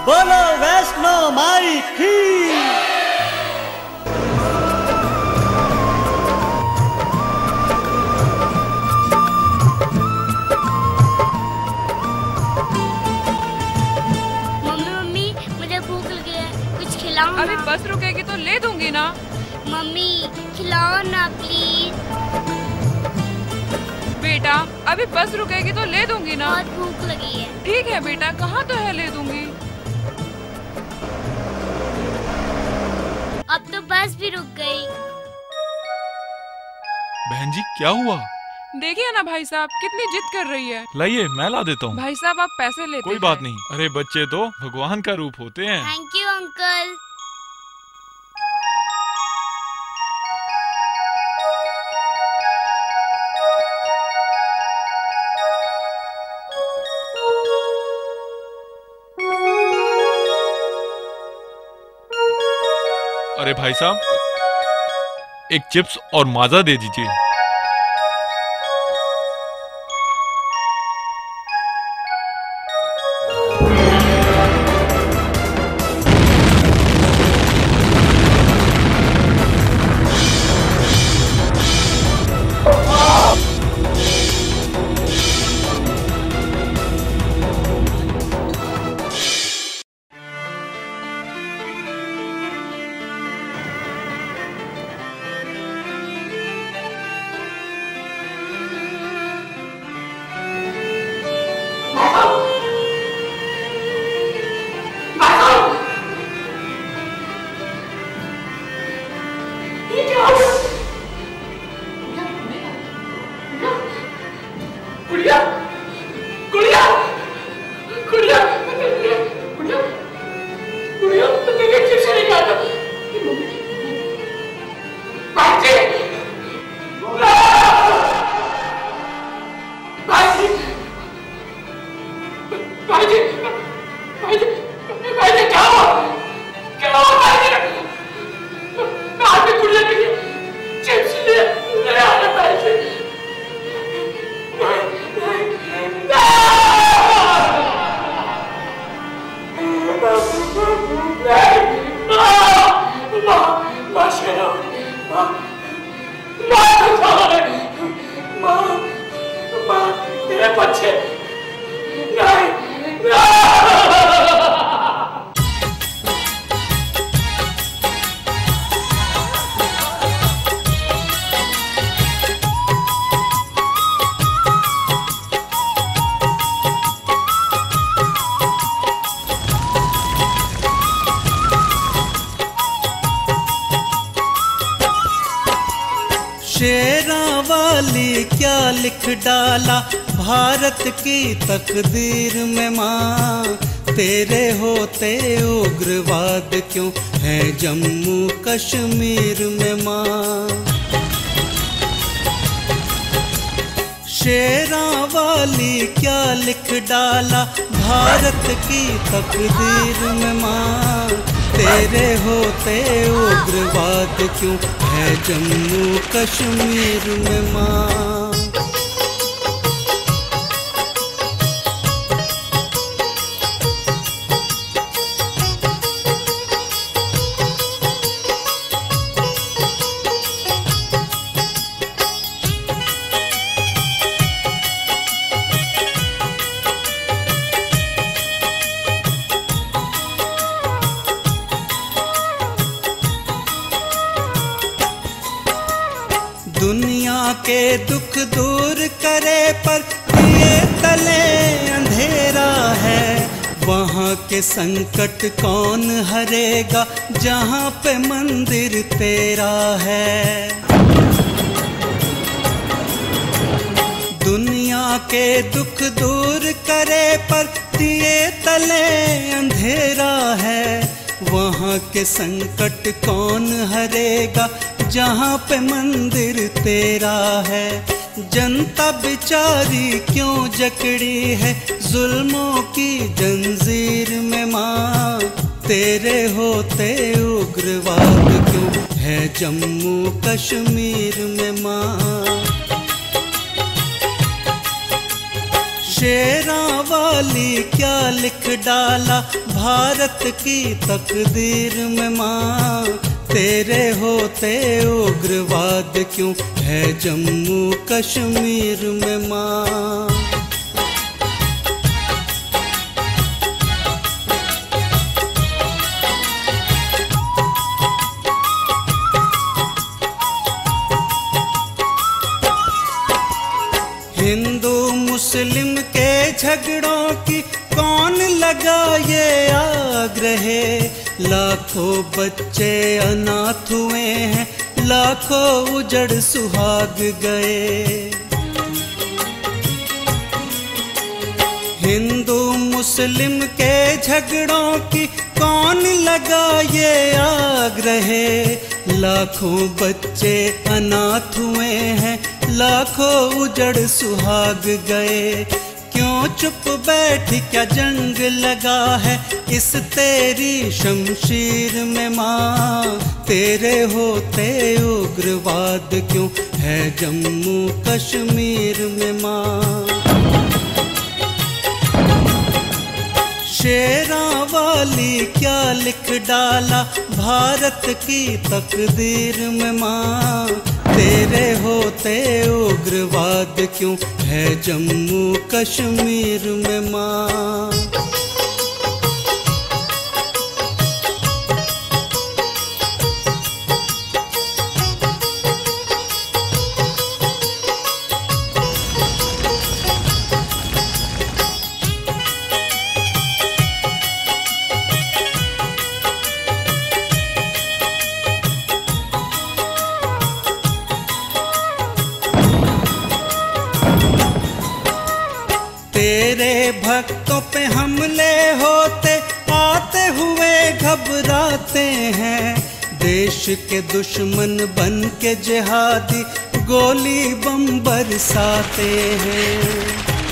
बोलो वैष्णो माई की। मम्मी मुझे भूख लगी है, कुछ खिलाओ ना। अभी बस रुकेगी तो ले दूंगी ना। मम्मी खिलाओ ना प्लीज। बेटा अभी बस रुकेगी तो ले दूंगी ना। बहुत भूख लगी है। ठीक है बेटा, कहाँ तो है, ले दूंगी। अब तो बस भी रुक गई। बहन जी क्या हुआ? देखिए ना भाई साहब कितनी जिद कर रही है। लाइए मैं ला देता हूँ। भाई साहब आप पैसे लेते कोई बात नहीं, अरे बच्चे तो भगवान का रूप होते हैं। Thank you uncle. अरे भाई साहब एक चिप्स और माजा दे दीजिए। शेरा वाली क्या लिख डाला भारत की तकदीर में माँ, तेरे होते उग्रवाद क्यों है जम्मू कश्मीर में माँ। शेरा वाली क्या लिख डाला भारत की तकदीर में माँ, तेरे होते उग्रवाद क्यों है जम्मू कश्मीर में माँ। दुनिया के दुख दूर करे पर दिए तले अंधेरा है, वहाँ के संकट कौन हरेगा जहाँ पे मंदिर तेरा है। दुनिया के दुख दूर करे पर दिए तले अंधेरा है, वहाँ के संकट कौन हरेगा जहाँ पे मंदिर तेरा है। जनता बेचारी क्यों जकड़ी है जुल्मों की जंजीर में माँ, तेरे होते उग्रवाद क्यों है जम्मू कश्मीर में माँ। शेरां वाली क्या लिख डाला भारत की तकदीर में माँ, तेरे होते उग्रवाद क्यों है जम्मू कश्मीर में माँ। हिंदू मुस्लिम के झगड़ों की कौन लगा ये आग रहे, लाखों बच्चे अनाथ हुए हैं, लाखों उजड़ सुहाग गए। हिंदू मुस्लिम के झगड़ों की कौन लगा ये आग रहे, लाखों बच्चे अनाथ हुए हैं, लाखों उजड़ सुहाग गए। क्यों चुप बैठ क्या जंग लगा है इस तेरी शमशीर में माँ, तेरे होते उग्रवाद क्यों है जम्मू कश्मीर में माँ। शेरां वाली क्या लिख डाला भारत की तकदीर में माँ, तेरे होते उग्रवाद क्यों है जम्मू कश्मीर में माँ। तेरे भक्तों पे हमले होते आते हुए घबराते हैं, देश के दुश्मन बन के जिहादी गोली बम बरसाते हैं।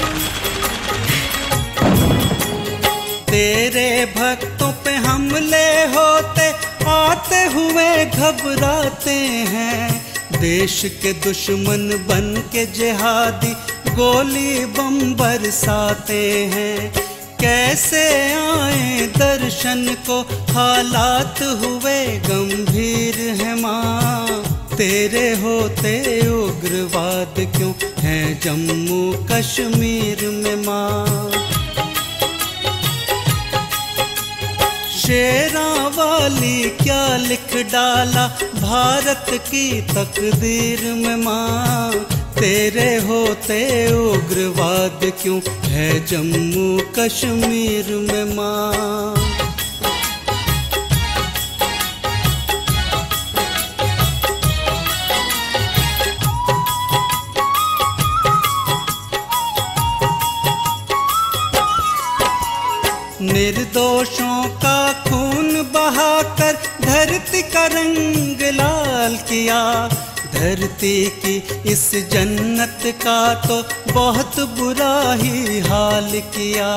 तेरे भक्तों पे हमले होते आते हुए घबराते हैं, देश के दुश्मन बन के जिहादी गोली बम बरसाते हैं। कैसे आए दर्शन को हालात हुए गंभीर है माँ, तेरे होते उग्रवाद क्यों है जम्मू कश्मीर में माँ। शेरां वाली क्या लिख डाला भारत की तकदीर में माँ, तेरे होते उग्रवाद क्यों है जम्मू कश्मीर में माँ। निर्दोषों का खून बहाकर धरती का रंग लाल किया, धरती की इस जन्नत का तो बहुत बुरा ही हाल किया।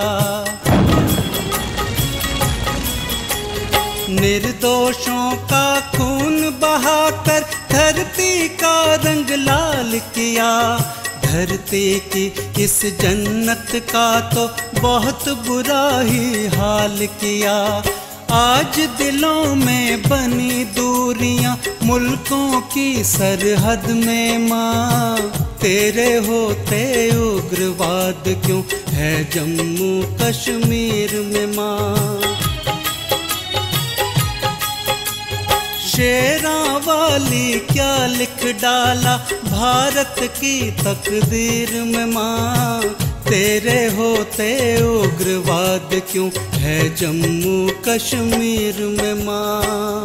निर्दोषों का खून बहाकर धरती का रंग लाल किया, धरती की इस जन्नत का तो बहुत बुरा ही हाल किया। आज दिलों में बनी दूरियां मुल्कों की सरहद में माँ, तेरे होते उग्रवाद क्यों है जम्मू कश्मीर में माँ। शेरां वाली क्या लिख डाला भारत की तकदीर में माँ, तेरे होते उग्रवाद क्यों है जम्मू कश्मीर में माँ।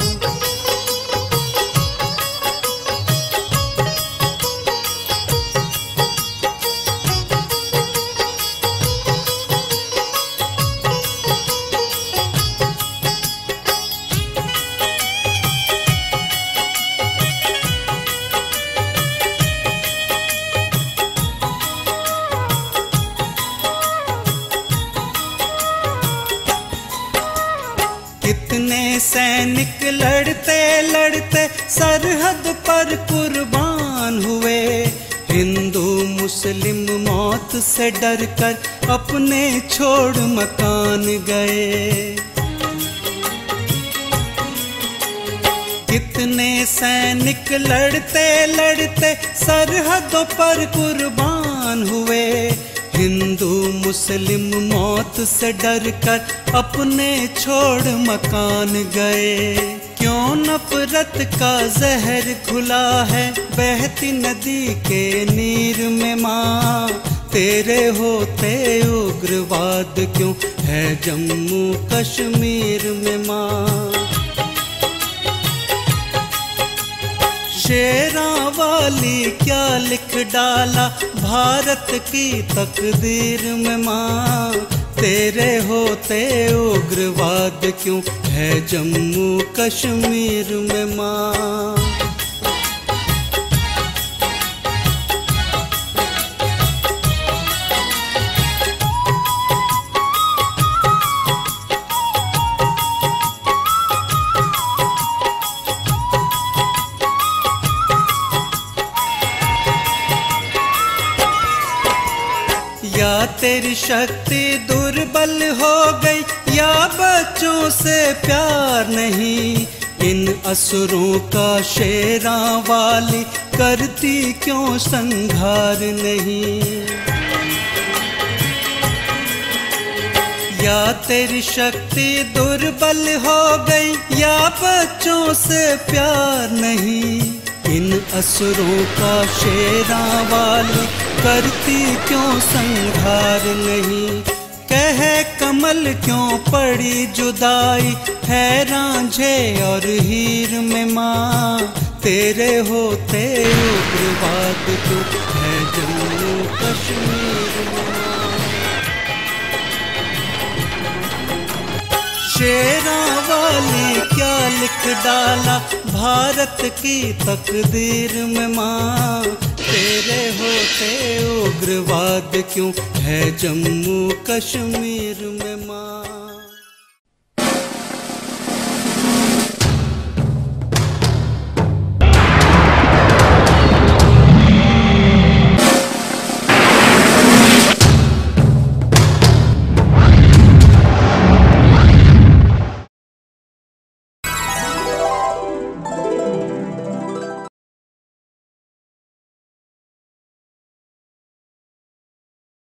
कितने सैनिक लड़ते लड़ते सरहद पर कुर्बान हुए, हिंदू मुस्लिम मौत से डर कर अपने छोड़ मकान गए। कितने सैनिक लड़ते लड़ते सरहदों पर कुर्बान हुए। हिंदू मुस्लिम मौत से डर कर अपने छोड़ मकान गए। क्यों नफरत का जहर घुला है बहती नदी के नीर में माँ, तेरे होते उग्रवाद क्यों है जम्मू कश्मीर में माँ। शेरां वाली क्या लिख डाला भारत की तकदीर में माँ, तेरे होते उग्रवाद क्यों है जम्मू कश्मीर में माँ। या तेरी शक्ति दुर्बल हो गई या बच्चों से प्यार नहीं, इन असुरों का शेरां वाली करती क्यों संहार नहीं। या तेरी शक्ति दुर्बल हो गई या बच्चों से प्यार नहीं, इन असुरों का शेरां वाली करती क्यों संहार नहीं। कह कमल क्यों पड़ी जुदाई है रांझे और हीर में माँ, तेरे होते उग्रवाद क्यों है जम्मू कश्मीर में माँ। शेरां वाली क्या लिख डाला भारत की तकदीर में माँ, तेरे होते उग्रवाद क्यों है जम्मू कश्मीर में माँ।